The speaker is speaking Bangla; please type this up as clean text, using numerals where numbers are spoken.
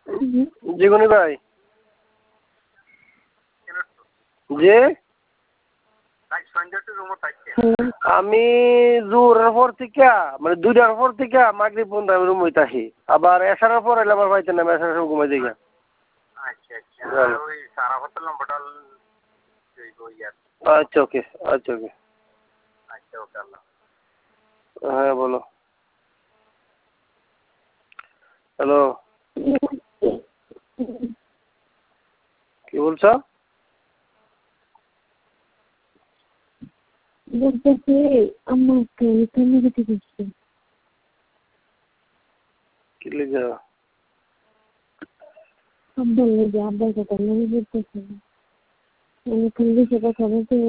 জীবনী ভাই যে আমি জোরের পর থেকে মানে 2টার পর থেকে মাগরিব পর্যন্ত আমি রুম হইতে আসি আবার এসারের পর এলে আবার পাইতে না এসারের সময় ঘুমাই দিই। আচ্ছা ওকে আচ্ছা ওকে হ্যাঁ বলো হ্যালো কি বলছো? বলতেছে আমাকে এখানে যেতে দিচ্ছে। কি লিখা? আব্বার লেগে আব্বার কথা মনে পড়তেছে। আমি কোন বিষয়ে কথা বলতে